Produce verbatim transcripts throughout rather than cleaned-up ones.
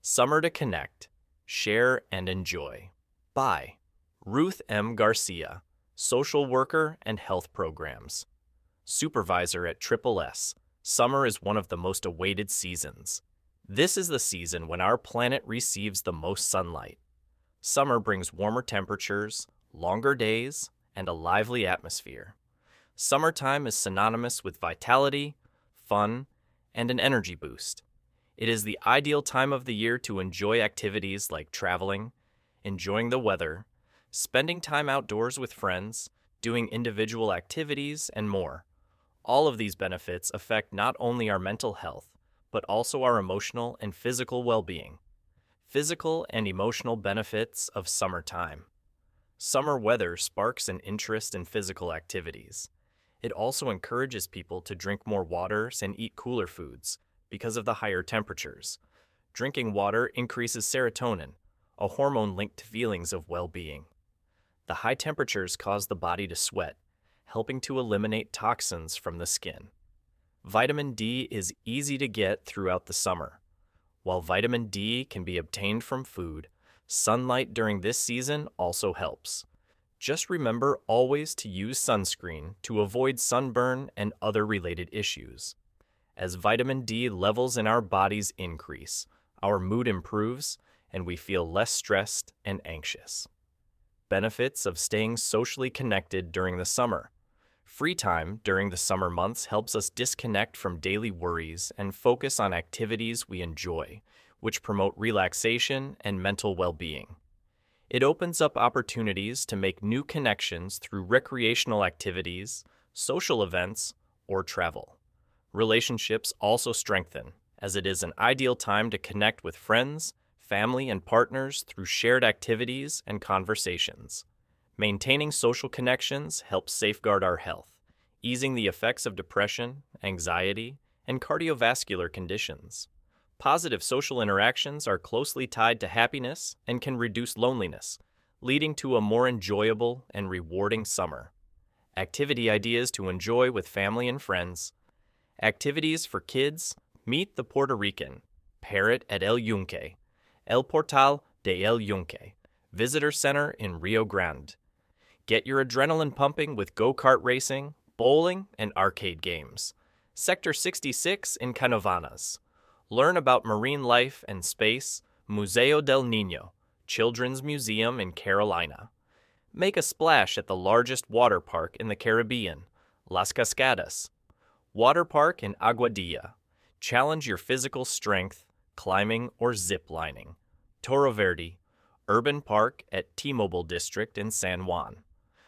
Summer to Connect, Share and Enjoy. By Ruth M. Garcia, Social Worker and Health Programs. Supervisor at Triple S. Summer is one of the most awaited seasons. This is the season when our planet receives the most sunlight. Summer brings warmer temperatures, longer days, and a lively atmosphere. Summertime is synonymous with vitality, fun, and an energy boost. It is the ideal time of the year to enjoy activities like traveling, enjoying the weather, spending time outdoors with friends, doing individual activities, and more. All of these benefits affect not only our mental health, but also our emotional and physical well-being. Physical and emotional benefits of summertime. Summer weather sparks an interest in physical activities. It also encourages people to drink more water and eat cooler foods because of the higher temperatures. Drinking water increases serotonin, a hormone linked to feelings of well-being. The high temperatures cause the body to sweat, helping to eliminate toxins from the skin. Vitamin D is easy to get throughout the summer. While vitamin D can be obtained from food, sunlight during this season also helps. Just remember always to use sunscreen to avoid sunburn and other related issues. As vitamin D levels in our bodies increase, our mood improves, and we feel less stressed and anxious. Benefits of staying socially connected during the summer. Free time during the summer months helps us disconnect from daily worries and focus on activities we enjoy, which promote relaxation and mental well-being. It opens up opportunities to make new connections through recreational activities, social events, or travel. Relationships also strengthen, as it is an ideal time to connect with friends, family, and partners through shared activities and conversations. Maintaining social connections helps safeguard our health, easing the effects of depression, anxiety, and cardiovascular conditions. Positive social interactions are closely tied to happiness and can reduce loneliness, leading to a more enjoyable and rewarding summer. Activity ideas to enjoy with family and friends. Activities for kids. Meet the Puerto Rican. Parrot at El Yunque. El Portal de El Yunque. Visitor Center in Rio Grande. Get your adrenaline pumping with go-kart racing, bowling, and arcade games. Sector sixty-six in Canovanas. Learn about marine life and space. Museo del Niño, Children's Museum in Carolina. Make a splash at the largest water park in the Caribbean, Las Cascadas. Water Park in Aguadilla. Challenge your physical strength, climbing or zip lining. Toro Verde, Urban Park at T-Mobile District in San Juan.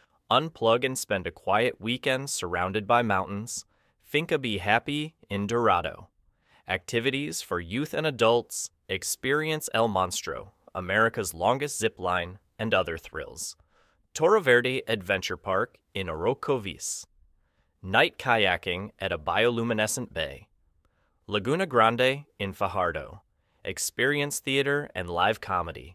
Unplug and spend a quiet weekend surrounded by mountains. Finca Be Happy in Dorado. Activities for youth and adults. Experience El Monstro, America's longest zip line, and other thrills. Toro Verde Adventure Park in Orocovis. Night kayaking at a bioluminescent bay. Laguna Grande in Fajardo. Experience theater and live comedy.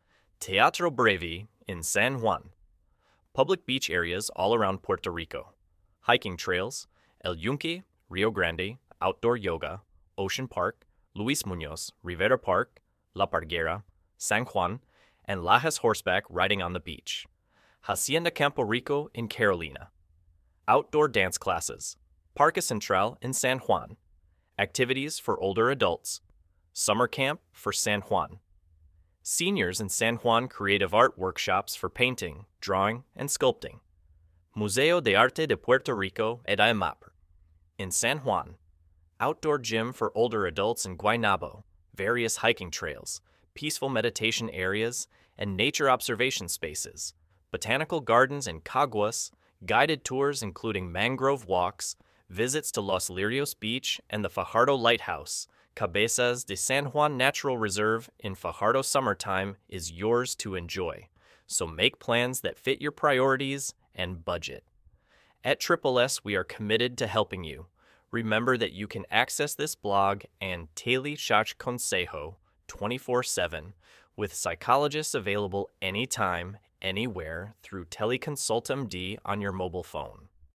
Teatro Brevi in San Juan. Public beach areas all around Puerto Rico. Hiking trails, El Yunque, Rio Grande, outdoor yoga, Ocean Park, Luis Muñoz, Rivera Park, La Parguera, San Juan, and Lajas horseback riding on the beach. Hacienda Campo Rico in Carolina. Outdoor dance classes. Parque Central in San Juan. Activities for older adults. Summer camp for San Juan. Seniors in San Juan creative art workshops for painting, drawing, and sculpting. Museo de Arte de Puerto Rico et I M A P in San Juan. Outdoor gym for older adults in Guaynabo, various hiking trails, peaceful meditation areas, and nature observation spaces. Botanical gardens in Caguas, guided tours including mangrove walks, visits to Los Lirios Beach and the Fajardo Lighthouse. Cabezas de San Juan Natural Reserve in Fajardo summertime is yours to enjoy, so make plans that fit your priorities and budget. At Triple S, we are committed to helping you. Remember that you can access this blog and Teli Shach Consejo twenty-four seven with psychologists available anytime, anywhere through Teleconsult M D on your mobile phone.